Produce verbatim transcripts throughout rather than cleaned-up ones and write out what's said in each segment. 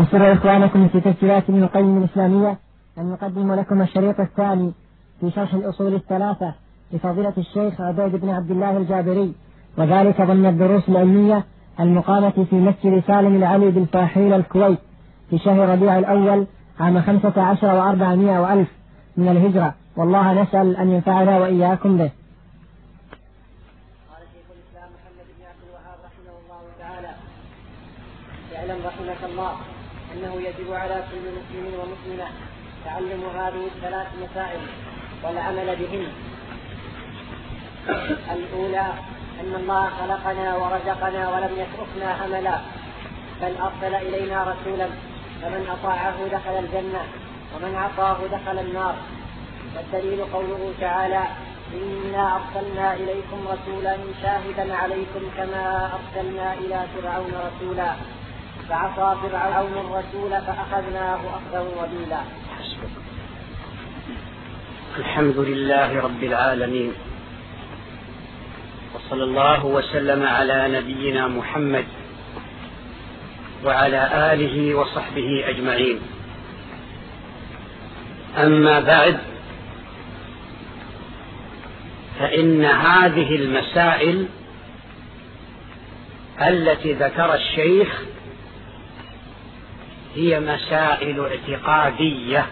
يسر إخوانكم في تسجيلات ابن القيم الإسلامية أن نقدم لكم الشريط الثاني في شرح الأصول الثلاثة لفضيلة الشيخ عبيد بن عبد الله الجابري، وذلك ضمن الدروس العلمية المقامة في مسجد سالم العلي بالفاحيل الكويت في شهر ربيع الأول عام خمسة عشر وأربعمائة وألف من الهجرة، والله نسأل أن ينفعنا وإياكم به. قال شيخ الإسلام محمد بن عبد الوهاب رحمه الله تعالى: اعلم رحمك الله أنه يجب على كل مسلم ومسلمة تعلم هذه الثلاث مسائل والعمل بهن. الأولى أن الله خلقنا ورزقنا ولم يتركنا هملا، بل أرسل إلينا رسولا، فمن أطاعه دخل الجنة ومن عصاه دخل النار. والدليل قوله تعالى: إنا أرسلنا إليكم رسولا شاهدا عليكم كما أرسلنا إلى فرعون رسولا، فعصى فرعون الرسول فأخذناه أخذا وبيلا. الحمد لله رب العالمين، وصلى الله وسلم على نبينا محمد وعلى آله وصحبه أجمعين. أما بعد، فإن هذه المسائل التي ذكر الشيخ هي مسائل اعتقادية،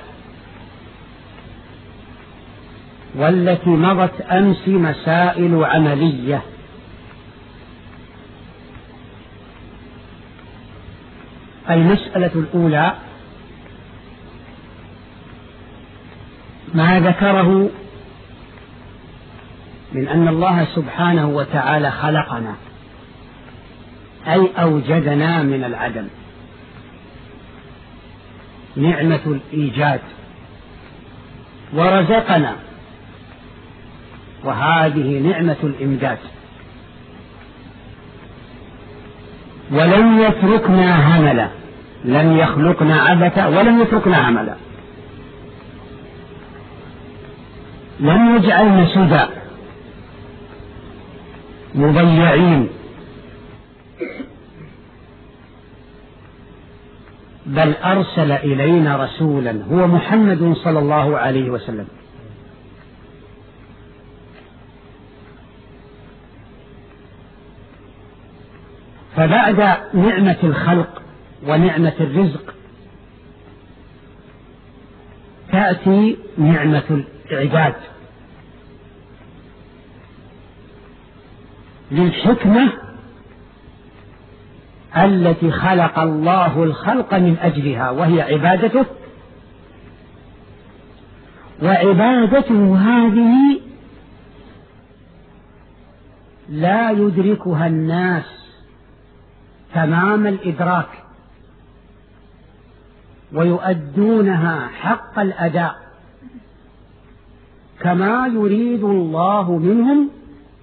والتي مضت أمس مسائل عملية. المسألة الأولى ما ذكره من أن الله سبحانه وتعالى خلقنا، أي أوجدنا من العدم، نعمة الإيجاد، ورزقنا، وهذه نعمة الإمداد، ولم يتركنا هملا، لم يخلقنا عبثا ولم يتركنا هملا، لم يجعلنا سدى مضيعين، بل أرسل إلينا رسولا هو محمد صلى الله عليه وسلم. فبعد نعمة الخلق ونعمة الرزق تأتي نعمة الإعداد، للحكمة التي خلق الله الخلق من أجلها، وهي عبادته. وعبادته هذه لا يدركها الناس تمام الإدراك، ويؤدونها حق الأداء كما يريد الله منهم،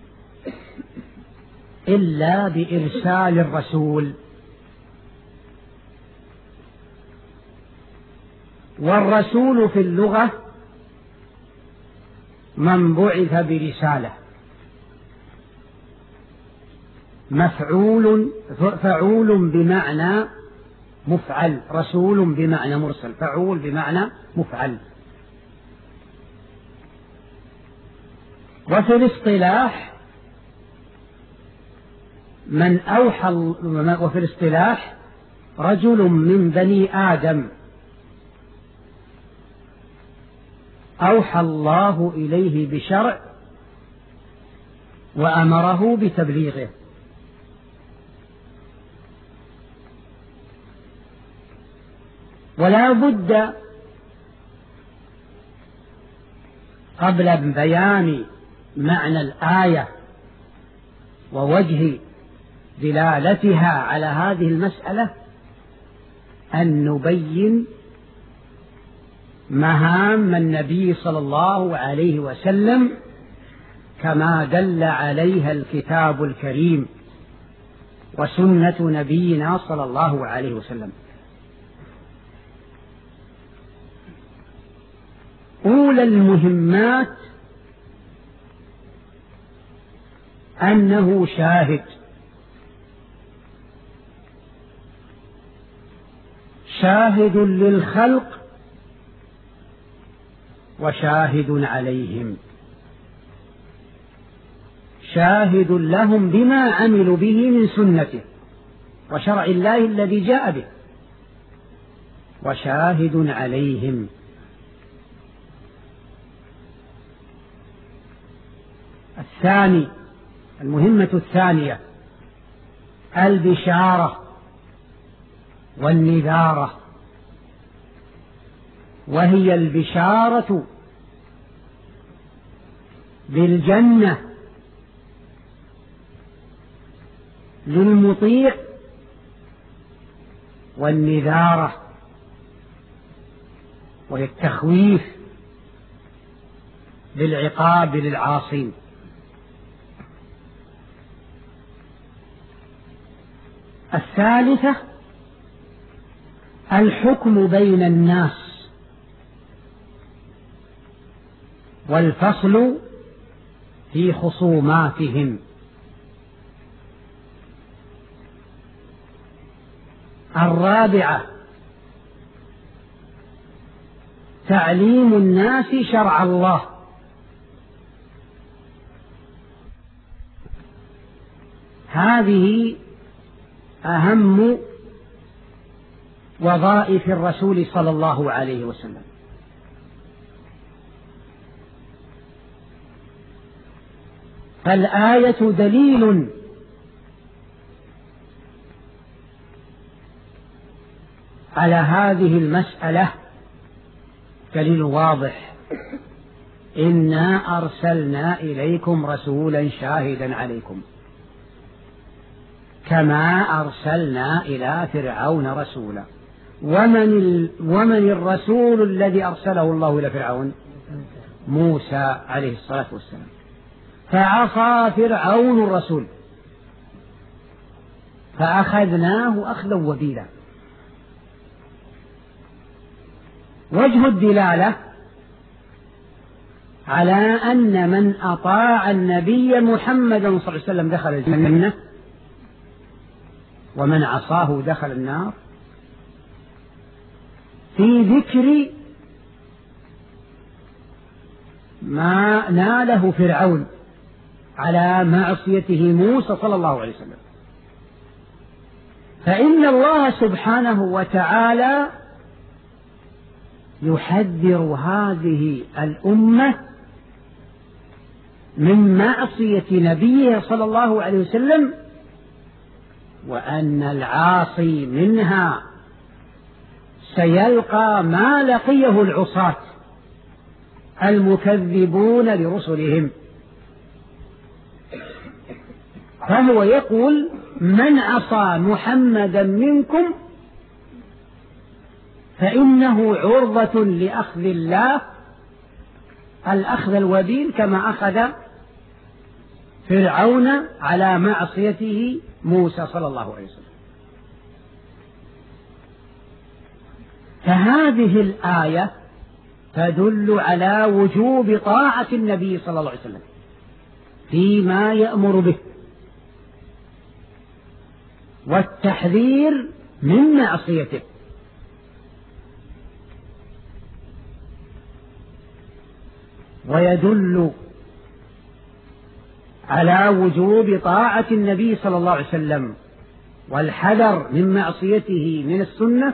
إلا بإرسال الرسول. والرسول في اللغة من بعث برسالة، مفعول فعول بمعنى مفعل، رسول بمعنى مرسل، فعول بمعنى مفعل. وفي الاصطلاح من أوحى وفي الاصطلاح رجل من بني آدم أوحى الله إليه بشرع وأمره بتبليغه. ولا بد قبل بيان معنى الآية ووجه دلالتها على هذه المسألة أن نبين مهام النبي صلى الله عليه وسلم كما دل عليها الكتاب الكريم وسنة نبينا صلى الله عليه وسلم. أولى المهمات أنه شاهد، شاهد للخلق وشاهد عليهم، شاهد لهم بما عملوا به من سنته وشرع الله الذي جاء به، وشاهد عليهم. الثاني، المهمة الثانية البشارة والنذارة، وهي البشارة بالجنة للمطيع، والنذارة وهي التخويف بالعقاب للعاصين. الثالثة الحكم بين الناس والفصل في خصوماتهم. الرابعة تعليم الناس شرع الله. هذه أهم وظائف الرسول صلى الله عليه وسلم. فالآية دليل على هذه المسألة، دليل واضح: إنا أرسلنا إليكم رسولا شاهدا عليكم كما أرسلنا إلى فرعون رسولا. ومن, ال... ومن الرسول الذي أرسله الله إلى فرعون؟ موسى عليه الصلاة والسلام. فعصى فرعون الرسول فأخذناه أخذا وبيلا. وجه الدلالة على أن من أطاع النبي محمد صلى الله عليه وسلم دخل الجنة، ومن عصاه دخل النار، في ذكر ما ناله فرعون على معصيته موسى صلى الله عليه وسلم. فإن الله سبحانه وتعالى يحذر هذه الأمة من معصية نبيه صلى الله عليه وسلم، وأن العاصي منها سيلقى ما لقيه العصاة المكذبون لرسلهم. فهو يقول: من عصى محمدا منكم فإنه عرضة لأخذ الله الأخذ الوبيل، كما أخذ فرعون على معصيته موسى صلى الله عليه وسلم. فهذه الآية تدل على وجوب طاعة النبي صلى الله عليه وسلم فيما يأمر به، والتحذير من معصيته. ويدل على وجوب طاعة النبي صلى الله عليه وسلم والحذر من معصيته من السنة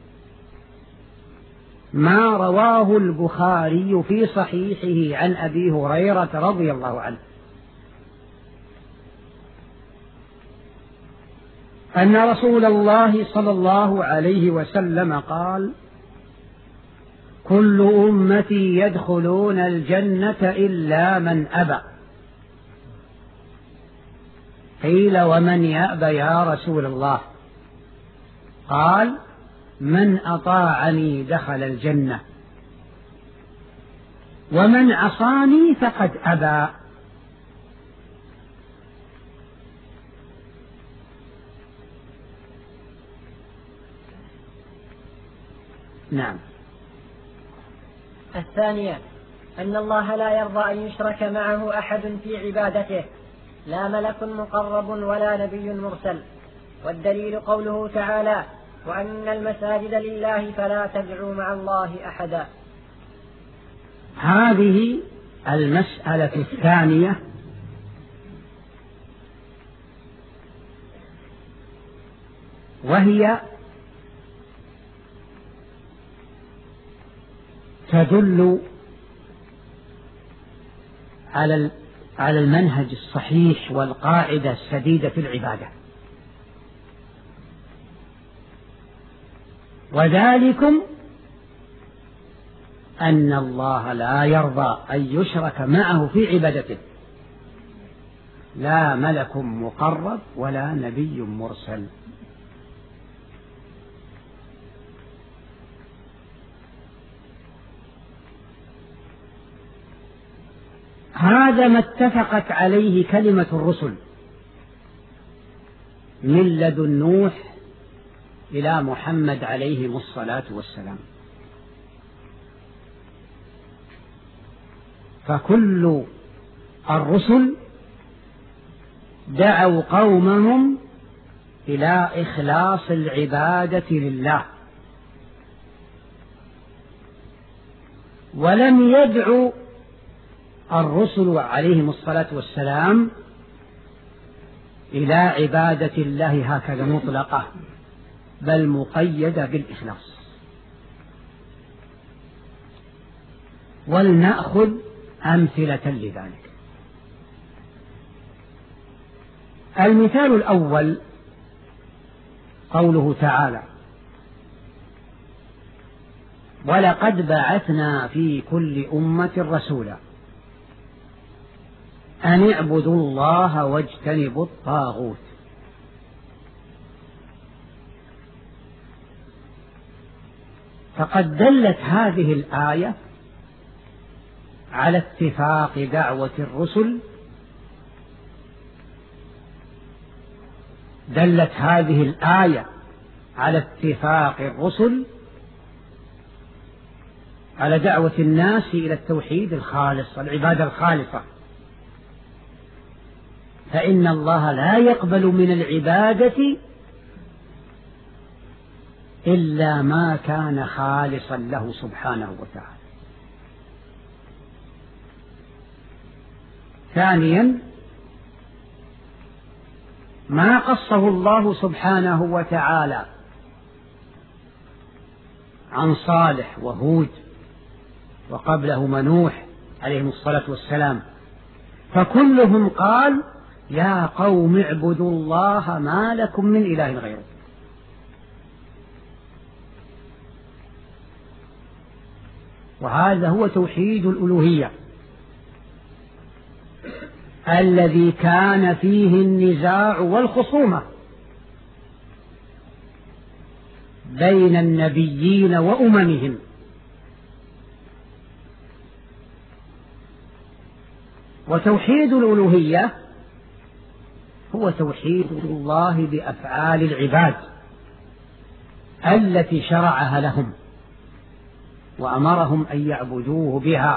ما رواه البخاري في صحيحه عن أبي هريرة رضي الله عنه أن رسول الله صلى الله عليه وسلم قال: كل أمتي يدخلون الجنة إلا من أبى. قيل: ومن يأبى يا رسول الله؟ قال: من أطاعني دخل الجنة، ومن عصاني فقد أبى. نعم. الثانية أن الله لا يرضى أن يشرك معه أحد في عبادته، لا ملك مقرب ولا نبي مرسل. والدليل قوله تعالى: وأن المساجد لله فلا تدعوا مع الله أحدا. هذه المسألة الثانية وهي تدل على على المنهج الصحيح والقاعدة السديدة في العبادة، وذلكم أن الله لا يرضى أن يشرك معه في عبادته لا ملك مقرب ولا نبي مرسل. هذا ما اتفقت عليه كلمة الرسل من لدن نوح إلى محمد عليهم الصلاة والسلام، فكل الرسل دعوا قومهم إلى إخلاص العبادة لله، ولم يدعوا الرسل عليهم الصلاة والسلام إلى عبادة الله هكذا مطلقة، بل مقيدة بالإخلاص. ولنأخذ أمثلة لذلك. المثال الأول قوله تعالى: ولقد بعثنا في كل أمة رسولا أن اعبدوا الله واجتنبوا الطاغوت. فقد دلت هذه الآية على اتفاق دعوة الرسل، دلت هذه الآية على اتفاق الرسل على دعوة الناس إلى التوحيد الخالص، العبادة الخالصة، فإن الله لا يقبل من العبادة إلا ما كان خالصا له سبحانه وتعالى. ثانيا، ما قصه الله سبحانه وتعالى عن صالح وهود وقبلهما نوح عليهم الصلاة والسلام، فكلهم قال: يا قوم اعبدوا الله ما لكم من إله غيره. وهذا هو توحيد الألوهية الذي كان فيه النزاع والخصومة بين النبيين وأممهم، وتوحيد الألوهية هو توحيد الله بأفعال العباد التي شرعها لهم وأمرهم أن يعبدوه بها.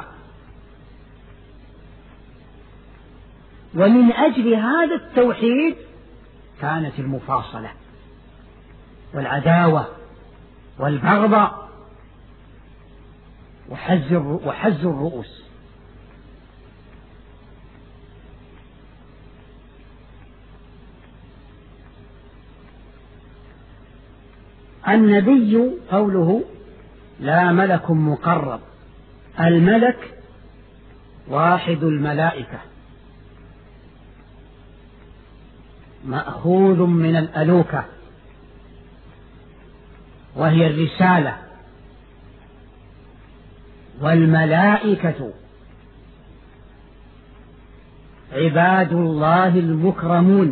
ومن أجل هذا التوحيد كانت المفاصلة والعداوة والبغضاء وحز الرؤوس. النبي قوله لا ملك مقرب، الملك واحد الملائكة مأخوذ من الألوكة وهي الرسالة، والملائكة عباد الله المكرمون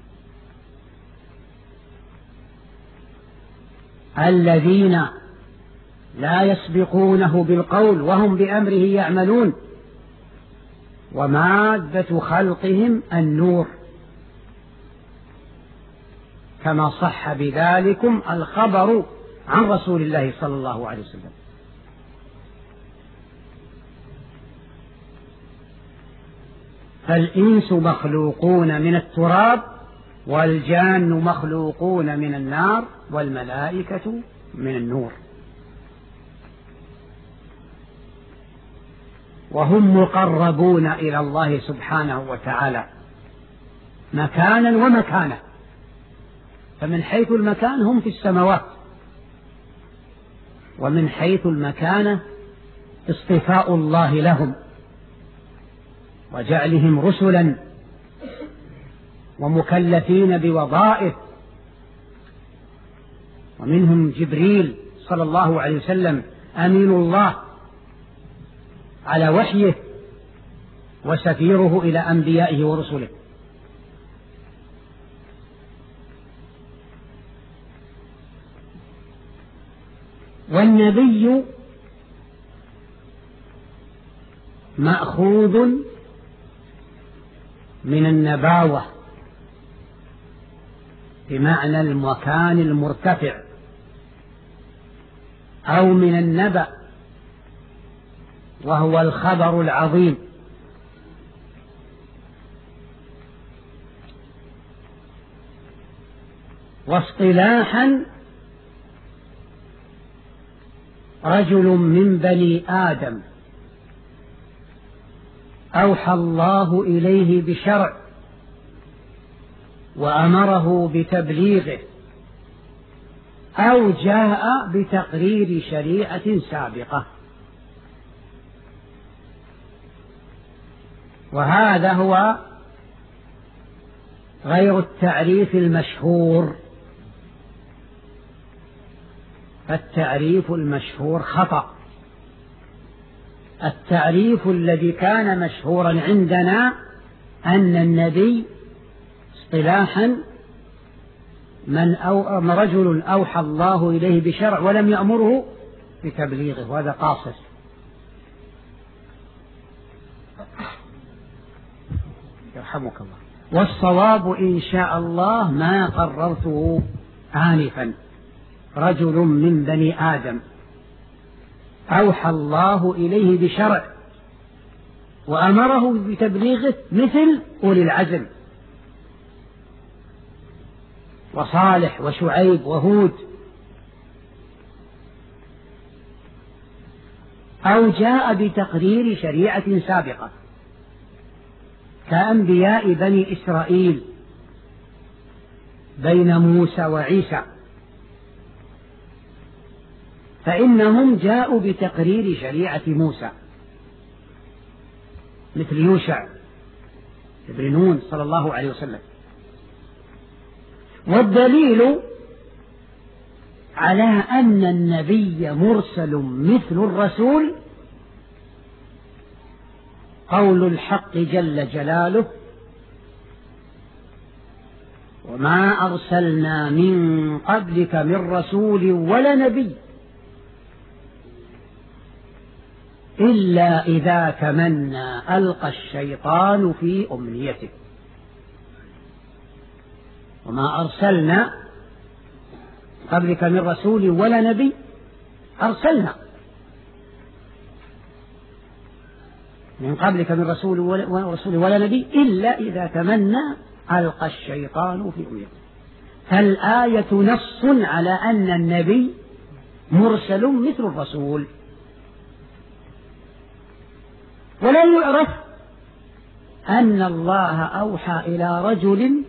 الذين لا يسبقونه بالقول وهم بأمره يعملون، ومادة خلقهم النور، كما صح بذلكم الخبر عن رسول الله صلى الله عليه وسلم. فالإنس مخلوقون من التراب والجان مخلوقون من النار والملائكة من النور، وهم مقربون إلى الله سبحانه وتعالى مكانا ومكانا، فمن حيث المكان هم في السماوات، ومن حيث المكانة اصطفاء الله لهم وجعلهم رسلا ومكلفين بوظائف، ومنهم جبريل صلى الله عليه وسلم أمين الله على وحيه وسفيره إلى أنبيائه ورسله. والنبي مأخوذ من النباوة بمعنى المكان المرتفع، أو من النبأ وهو الخبر العظيم. واصطلاحا رجل من بني آدم أوحى الله إليه بشرع وأمره بتبليغه، أو جاء بتقرير شريعة سابقة. وهذا هو غير التعريف المشهور، فالتعريف المشهور خطأ. التعريف الذي كان مشهورا عندنا أن النبي اصطلاحا من أو رجل أوحى الله إليه بشرع ولم يأمره بتبليغه، وهذا قاصر. يرحمك الله. والصواب إن شاء الله ما قررته آنفا، رجل من بني آدم أوحى الله إليه بشرع وأمره بتبليغه، مثل أولي العزم وصالح وشعيب وهود. أو جاء بتقرير شريعة سابقة كأنبياء بني إسرائيل بين موسى وعيسى، فإنهم جاءوا بتقرير شريعة موسى، مثل يوشع ابن نون صلى الله عليه وسلم. والدليل على أن النبي مرسل مثل الرسول قول الحق جل جلاله: وما أرسلنا من قبلك من رسول ولا نبي إلا إذا تمنى ألقى الشيطان في أمنيته. وما أرسلنا قبلك من رسول ولا نبي، أرسلنا من قبلك من رسول ولا, رسول ولا نبي إلا إذا تمنى ألقى الشيطان في أمنيته. فالآية نص على أن النبي مرسل مثل الرسول، ولا يعرف أن الله أوحى إلى رجل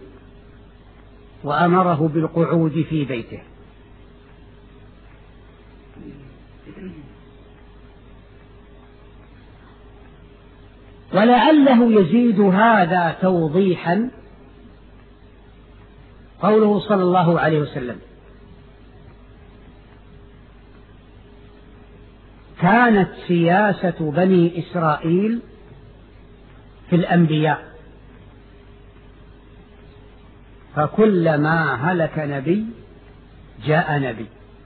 وأمره بالقعود في بيته. ولعله يزيد هذا توضيحا قوله صلى الله عليه وسلم: كانت سياسة بني إسرائيل في الأنبياء، فكلما هلك نبي جاء نبي،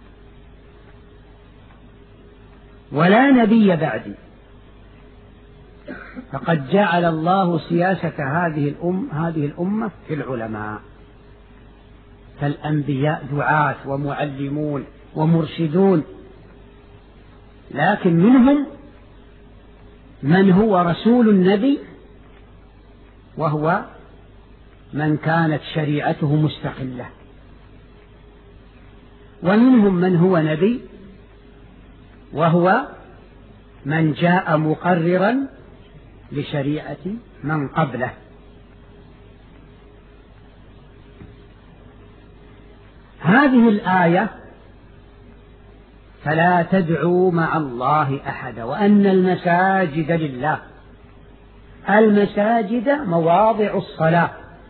ولا نبي بعدي. فقد جعل الله سياسة هذه الأم هذه الأمة في العلماء، فالأنبياء دعاة ومعلمون ومرشدون، لكن منهم من هو رسول النبي وهو من كانت شريعته مستقلة، ومنهم من هو نبي وهو من جاء مقررا لشريعة من قبله. هذه الآية فلا تدعوا مع الله أحدا، وأن المساجد لله. المساجد مواضع الصلاة،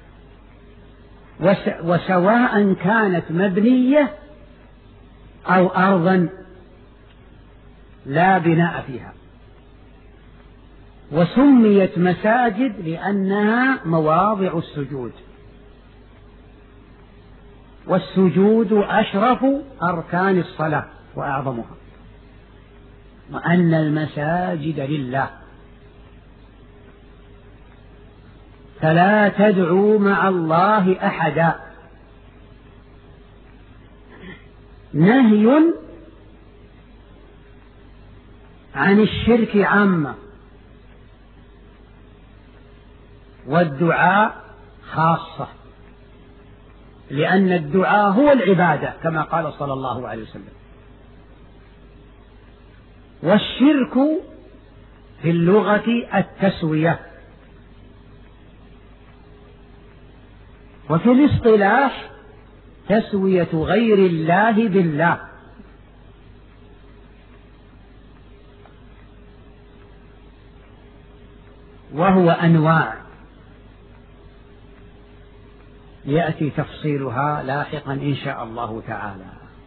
وسواء كانت مبنية أو أرضا لا بناء فيها، وسميت مساجد لأنها مواضع السجود، والسجود أشرف أركان الصلاة وأعظمها. وأن المساجد لله فلا تدعوا مع الله أحدا، نهي عن الشرك عامة، والدعاء خاصة، لأن الدعاء هو العبادة كما قال صلى الله عليه وسلم. والشرك في اللغة التسوية، وفي الاصطلاح تسوية غير الله بالله. وهو أنواع يأتي تفصيلها لاحقا إن شاء الله تعالى.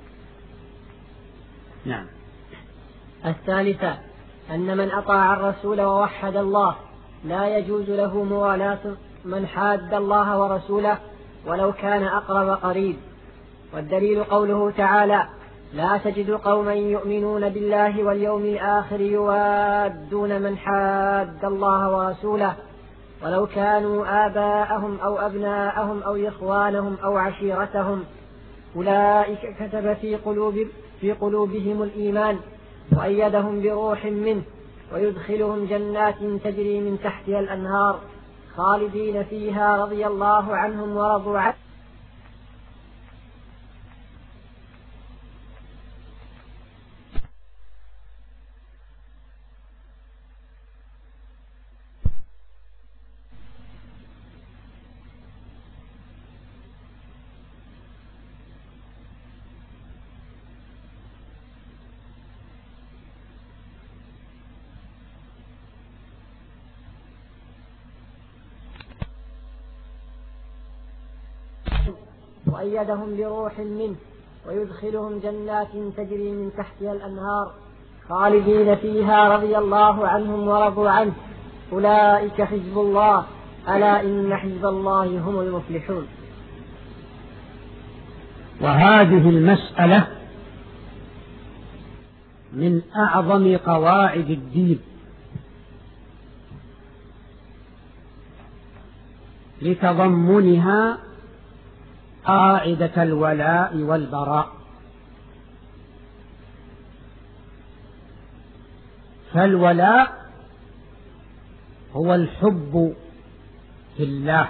نعم. الثالثة أن من أطاع الرسول ووحد الله لا يجوز له موالاة من حاد الله ورسوله ولو كان أقرب قريب. والدليل قوله تعالى: لا تجد قوما يؤمنون بالله واليوم الآخر يوادون من حاد الله ورسوله ولو كانوا آباءهم أو أبناءهم أو إخوانهم أو عشيرتهم أولئك كتب في قلوب في قلوبهم الإيمان وأيدهم بروح منه ويدخلهم جنات تجري من تحتها الأنهار خالدين فيها رضي الله عنهم ورضوا عنه. وأيدهم بروح منه ويدخلهم جنات تجري من تحتها الأنهار خالدين فيها رضي الله عنهم ورضوا عنه أولئك حزب الله ألا إن حزب الله هم المفلحون. وهذه المسألة من أعظم قواعد الدين، لتضمنها قاعدة الولاء والبراء. فالولاء هو الحب في الله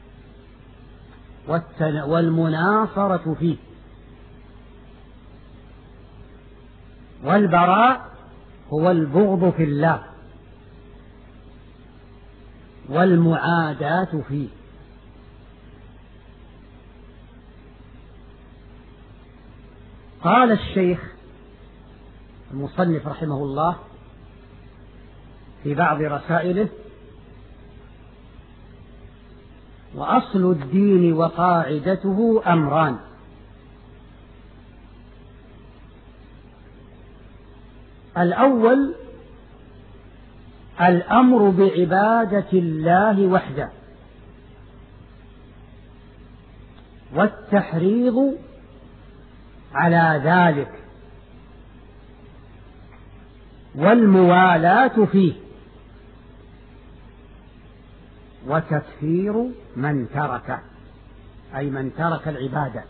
والمناصرة فيه، والبراء هو البغض في الله والمعاداة فيه. قال الشيخ المصنف رحمه الله في بعض رسائله: وأصل الدين وقاعدته أمران: الأول الأمر بعبادة الله وحده، والتحريض على ذلك، والموالاة فيه، وتكفير من ترك، أي من ترك العبادة.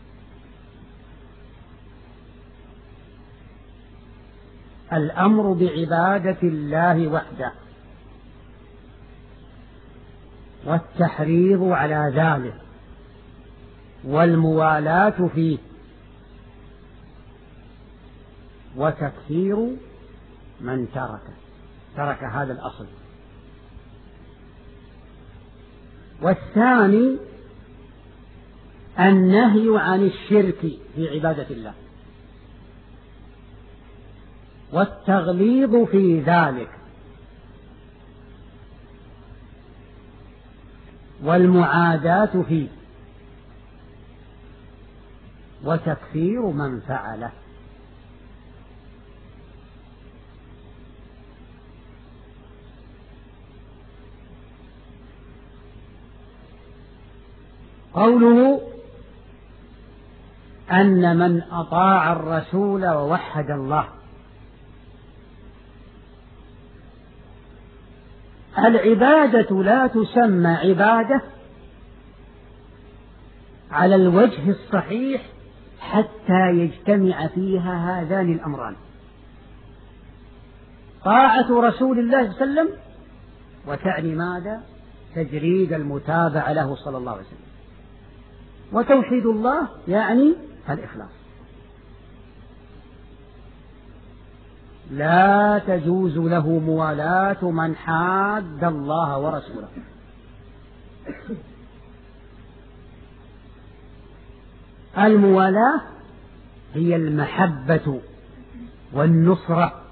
الأمر بعبادة الله وحده، والتحريض على ذلك والموالاة فيه وتكفير من ترك ترك هذا الأصل. والثاني النهي عن الشرك في عبادة الله والتغليظ في ذلك والمعاداة فيه وتكفير من فعله. قوله أن من أطاع الرسول ووحد الله، العبادة لا تسمى عبادة على الوجه الصحيح حتى يجتمع فيها هذان الأمران: طاعة رسول الله صلى الله عليه وسلم، وتعني ماذا؟ تجريد المتابعة له صلى الله عليه وسلم. وتوحيد الله يعني الإخلاص. لا تجوز له موالاة من حاد الله ورسوله. الموالاة هي المحبة والنصرة،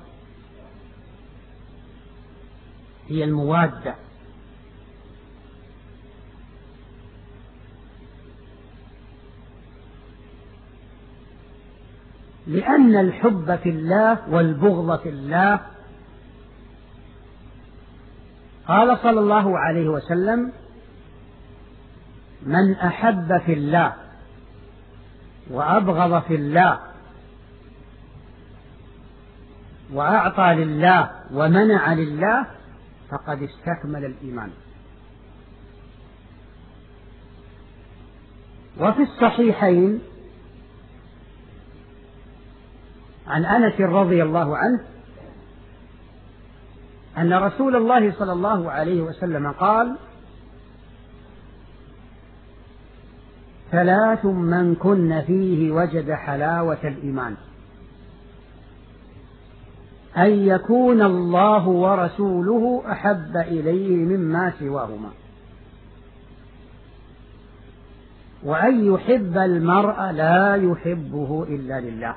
هي الموادة. لأن الحب في الله والبغض في الله، قال صلى الله عليه وسلم: من أحب في الله وأبغض في الله وأعطى لله ومنع لله فقد استكمل الإيمان. وفي الصحيحين عن أنس رضي الله عنه أن رسول الله صلى الله عليه وسلم قال: ثلاث من كن فيه وجد حلاوة الإيمان: أن يكون الله ورسوله أحب إليه مما سواهما، وأن يحب المرء لا يحبه إلا لله،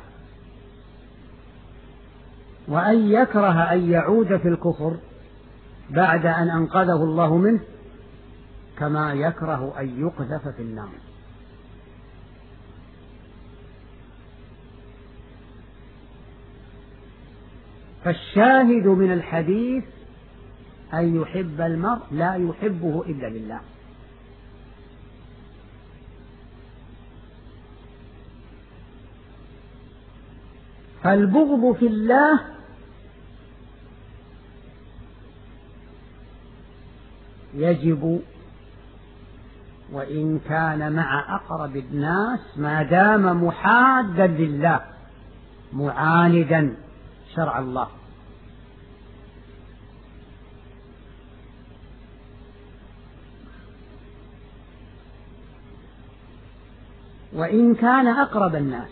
وأن يكره أن يعود في الكفر بعد أن أنقذه الله منه كما يكره أن يقذف في النار. فالشاهد من الحديث أن يحب المرء لا يحبه إلا لله. فالبغض في الله يجب وإن كان مع أقرب الناس ما دام محادا لله معاندا شرع الله. وإن كان أقرب الناس.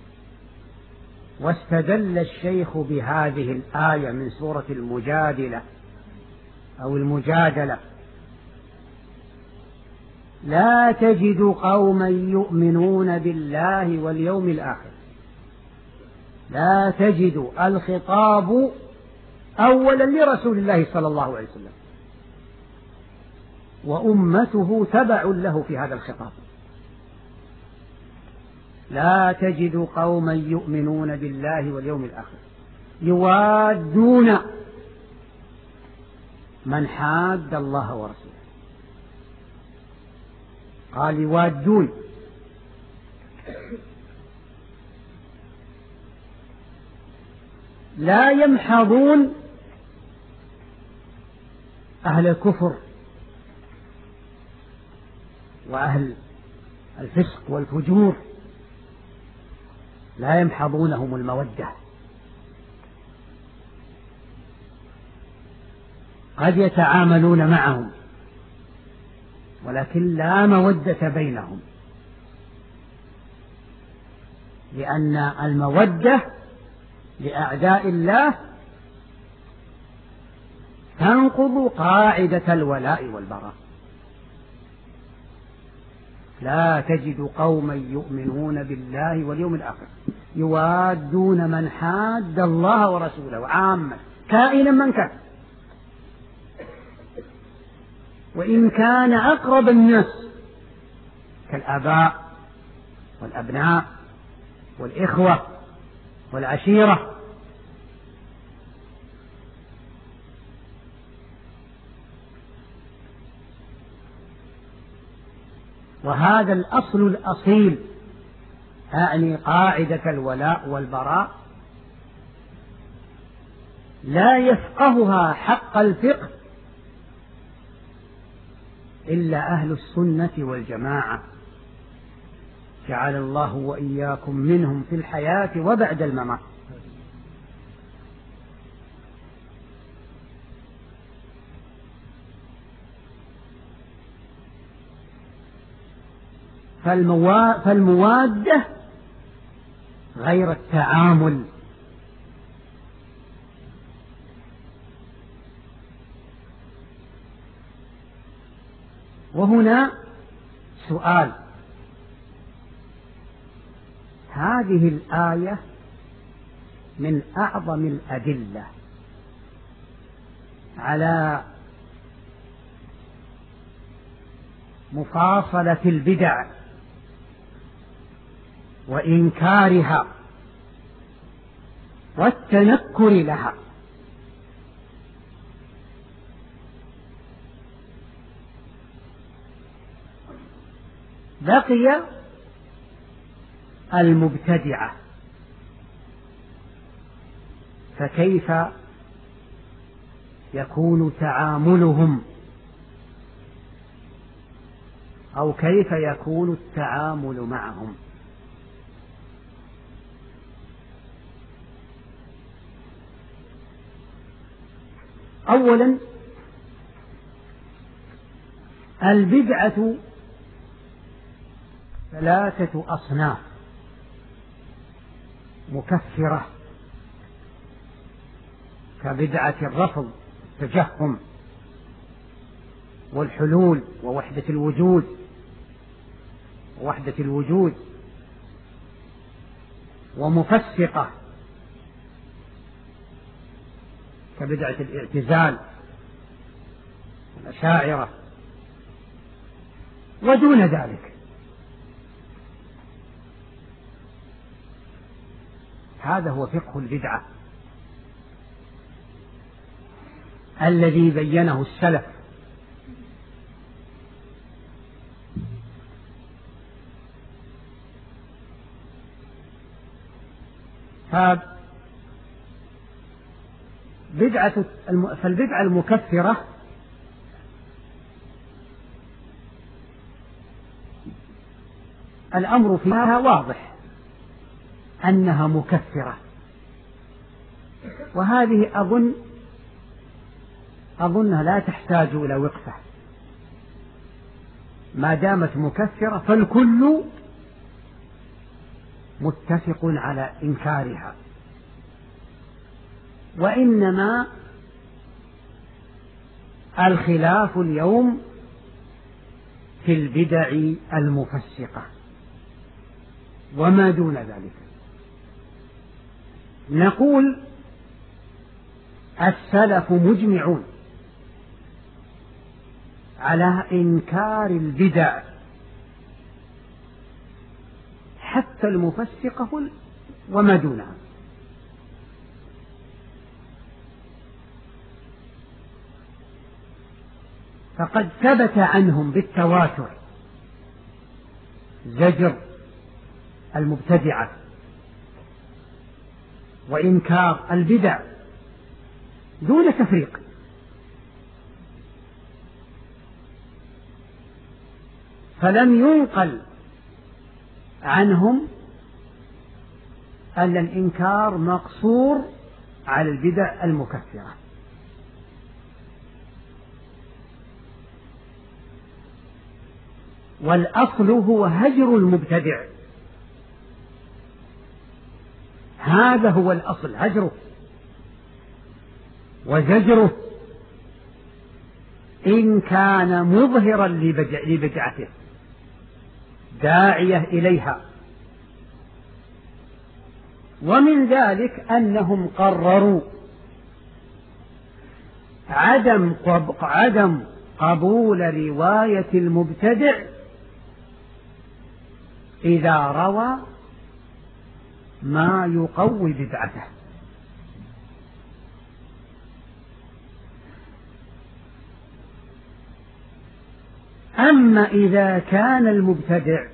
واستدل الشيخ بهذه الآية من سورة المجادلة أو المجادلة: لا تجد قوما يؤمنون بالله واليوم الآخر. لا تجد الخطاب أولا لرسول الله صلى الله عليه وسلم، وأمته تبع له في هذا الخطاب. لا تجد قوما يؤمنون بالله واليوم الآخر يوادون من حاد الله ورسوله. قال يوادون، لا يمحضون أهل الكفر وأهل الفسق والفجور، لا يمحضونهم المودة. قد يتعاملون معهم ولكن لا مودة بينهم، لأن المودة لأعداء الله تنقض قاعدة الولاء والبراء. لا تجد قوما يؤمنون بالله واليوم الآخر يوادون من حاد الله ورسوله عامة كائنا من كان، وإن كان أقرب الناس كالآباء والأبناء والإخوة والعشيرة. وهذا الأصل الأصيل، يعني قاعدة الولاء والبراء، لا يفقهها حق الفقه إلا أهل السنة والجماعة، جعل الله وإياكم منهم في الحياة وبعد الممات. فالموا... فالموادة غير التعامل. وهنا سؤال: هذه الآية من أعظم الأدلة على مفاصلة البدع وإنكارها والتنكر لها. بقي المبتدعة، فكيف يكون تعاملهم أو كيف يكون التعامل معهم؟ أولا، البدعة ثلاثة أصناف مكفرة، كبدعة الرفض التجهم والحلول ووحدة الوجود ووحدة الوجود، ومفسقة كبدعة الاعتزال والأشاعرة ودون ذلك. هذا هو فقه البدعة الذي بينه السلف. فبدعة فالبدعة المكفرة الأمر فيها واضح أنها مكفرة، وهذه أظن أظنها لا تحتاج إلى وقفة. ما دامت مكفرة فالكل متفق على إنكارها، وإنما الخلاف اليوم في البدع المفسقة وما دون ذلك. نقول السلف مجمعون على إنكار البدع حتى المفسقة وما دونها، فقد ثبت عنهم بالتواتر زجر المبتدعة وإنكار البدع دون تفريق. فلم ينقل عنهم أن الإنكار مقصور على البدع المكفرة. والأصل هو هجر المبتدع، هذا هو الأصل، هجره وزجره إن كان مظهرا لبدعته داعية إليها. ومن ذلك أنهم قرروا عدم عدم قبول رواية المبتدع إذا روى ما يقوي بدعته. أما إذا كان المبتدع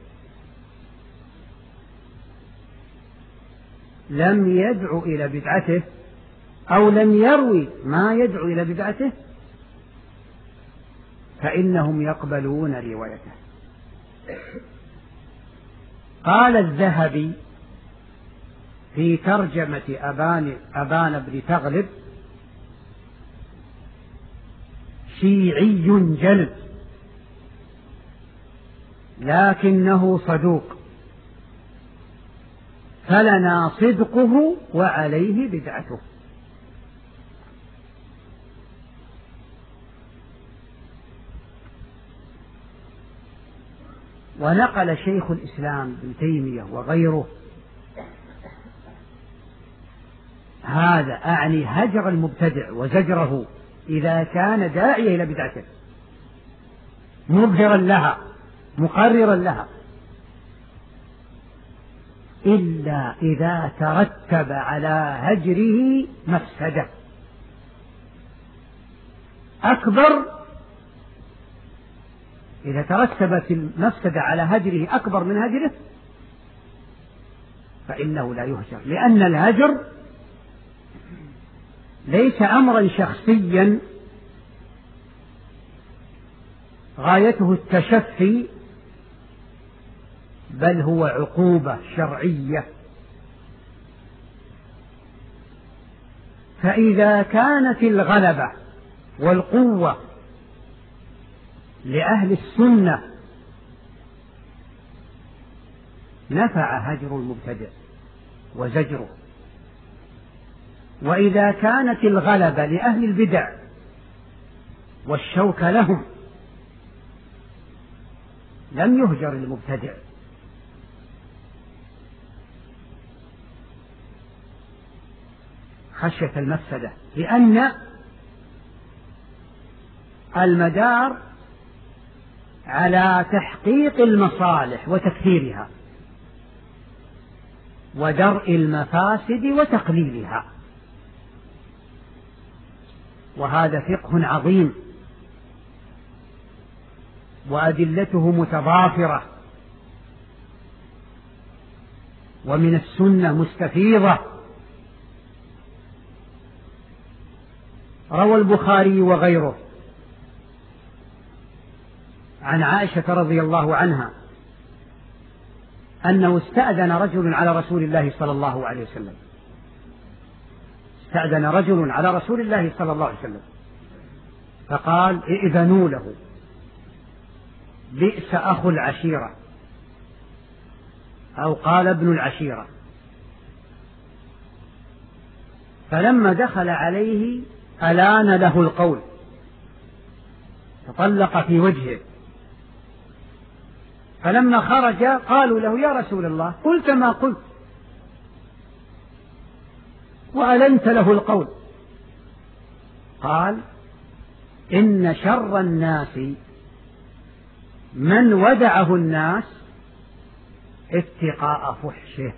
لم يدعو إلى بدعته أو لم يروي ما يدعو إلى بدعته فإنهم يقبلون روايته. قال الذهبي في ترجمة أبان, أبان بن تغلب: شيعي جلد لكنه صدوق، فلنا صدقه وعليه بدعته. ونقل شيخ الإسلام ابن تيمية وغيره هذا، أعني هجر المبتدع وزجره إذا كان داعيا إلى بدعته مظهرا لها مقررا لها، إلا إذا ترتب على هجره مفسدة أكبر. إذا ترتبت المفسدة على هجره أكبر من هجره فإنه لا يهجر، لأن الهجر ليس أمرا شخصيا غايته التشفي، بل هو عقوبة شرعية. فإذا كانت الغلبة والقوة لأهل السنة نفع هجر المبتدع وزجره، وإذا كانت الغلبة لأهل البدع والشوك لهم لم يهجر المبتدع. خشية المفسدة، لأن المدار على تحقيق المصالح وتكثيرها ودرء المفاسد وتقليلها، وهذا فقه عظيم وأدلته متضافرة ومن السنة مستفيضة. روى البخاري وغيره عن عائشة رضي الله عنها أنه استأذن رجل على رسول الله صلى الله عليه وسلم استأذن رجل على رسول الله صلى الله عليه وسلم فقال: ائذنوا له، بئس أخو العشيرة، أو قال ابن العشيرة. فلما دخل عليه ألان له القول، تطلق في وجهه. فلما خرج قالوا له: يا رسول الله، قلت ما قلت وألنت له القول. قال: إن شر الناس من ودعه الناس اتقاء فحشه،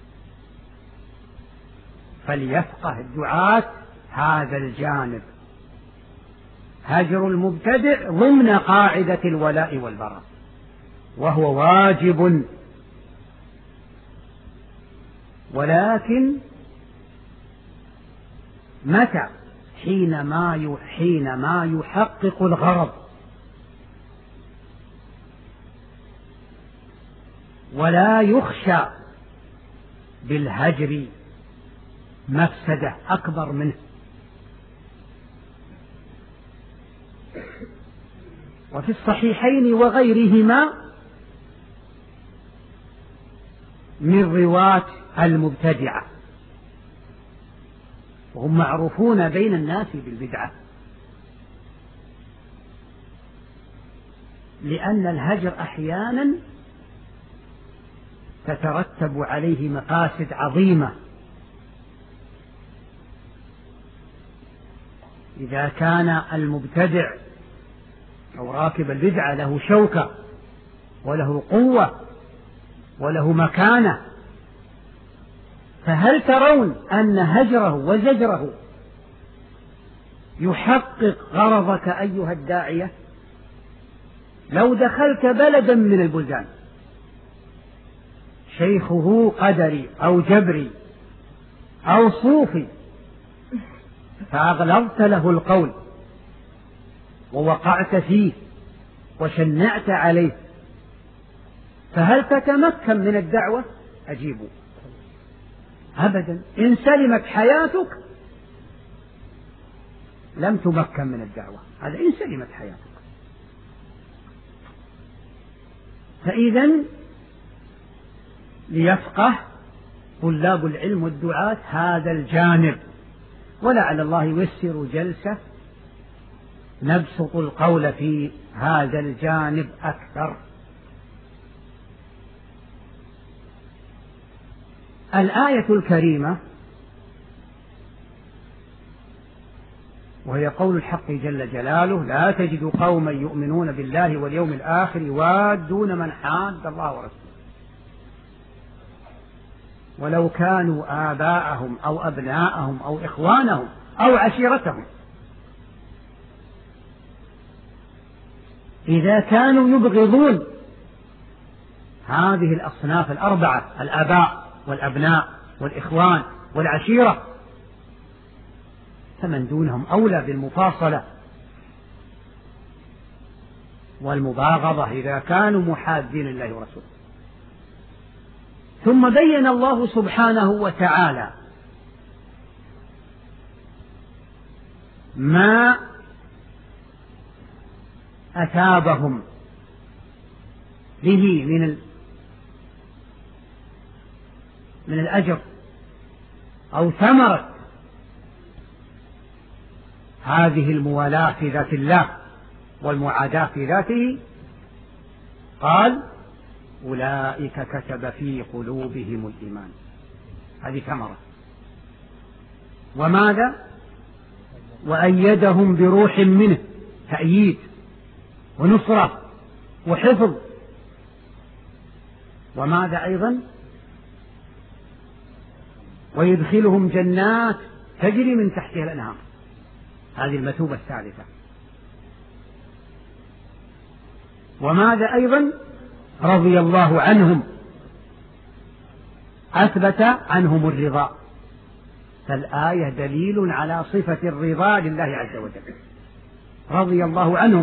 فليفقه الدعاة هذا الجانب، هجر المبتدع ضمن قاعدة الولاء والبراء، وهو واجب. ولكن متى؟ حينما حينما يحقق الغرض، ولا يخشى بالهجر مفسدة أكبر منه. وفي الصحيحين وغيرهما من رواة المبتدعة، وهم معروفون بين الناس بالبدعة، لأن الهجر أحيانا تترتب عليه مقاصد عظيمة. إذا كان المبتدع أو راكب البدعة له شوكة وله قوة وله مكانة، فهل ترون أن هجره وزجره يحقق غرضك أيها الداعية؟ لو دخلت بلدا من البلدان شيخه قدري أو جبري أو صوفي فأغلظت له القول ووقعت فيه وشنعت عليه، فهل تتمكن من الدعوة؟ أجيبوا أبدا. إن سلمت حياتك لم تمكن من الدعوة، هذا إن سلمت حياتك. فإذن ليفقه طلاب العلم والدعاة هذا الجانب، ولعل الله ييسر جلسة نبسط القول في هذا الجانب أكثر. الآية الكريمة وهي قول الحق جل جلاله: لا تجد قوما يؤمنون بالله واليوم الآخر يوادون من حاد الله ورسوله ولو كانوا آباءهم أو أبناءهم أو إخوانهم أو عشيرتهم. إذا كانوا يبغضون هذه الأصناف الأربعة، الآباء والأبناء والإخوان والعشيرة، فمن دونهم أولى بالمفاصلة والمباغضة إذا كانوا محادين الله ورسوله. ثم بين الله سبحانه وتعالى ما أثابهم به من من الأجر أو ثمرة هذه الموالاة في ذات الله والمعاداة في ذاته. قال: أولئك كتب في قلوبهم الإيمان. هذه ثمرة. وماذا؟ وأيدهم بروح منه، تأييد ونصرة وحفظ. وماذا أيضا؟ ويدخلهم جنات تجري من تحتها الأنهار. هذه المثوبة الثالثة. وماذا أيضا؟ رضي الله عنهم، أثبت عنهم الرضا. فالآية دليل على صفة الرضا لله عز وجل. رضي الله عنهم،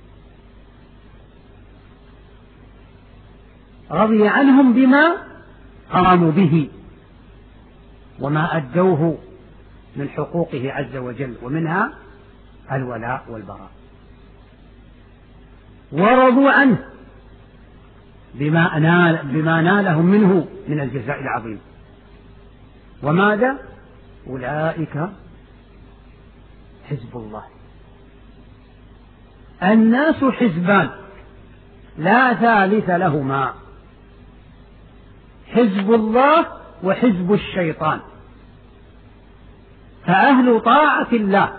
رضي عنهم بما قاموا به وما أدوه من حقوقه عز وجل، ومنها الولاء والبراء. ورضوا عنه بما نال بما نالهم منه من الجزاء العظيم. وماذا؟ أولئك حزب الله. الناس حزبان لا ثالث لهما، حزب الله وحزب الشيطان. فأهل طاعة الله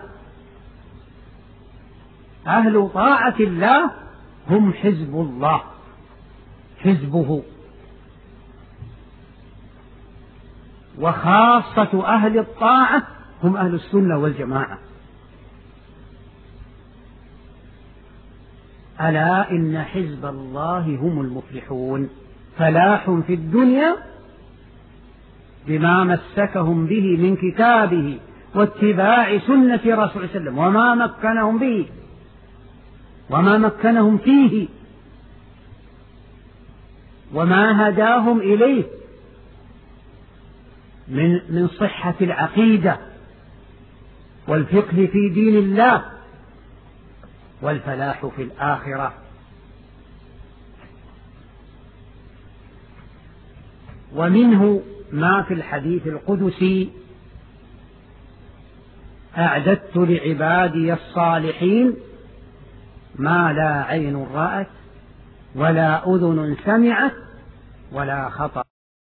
أهل طاعة الله هم حزب الله، حزبه. وخاصة أهل الطاعة هم أهل السنة والجماعة. ألا إن حزب الله هم المفلحون. فلاح في الدنيا بما مسكهم به من كتابه واتباع سنة رسول الله صلى الله عليه وسلم، وما مكنهم به وما مكنهم فيه وما هداهم إليه من من صحة العقيدة والفقه في دين الله والفلاح في الآخرة. ومنه ما في الحديث القدسي: أعددت لعبادي الصالحين ما لا عين رأت ولا أذن سمعت ولا خطر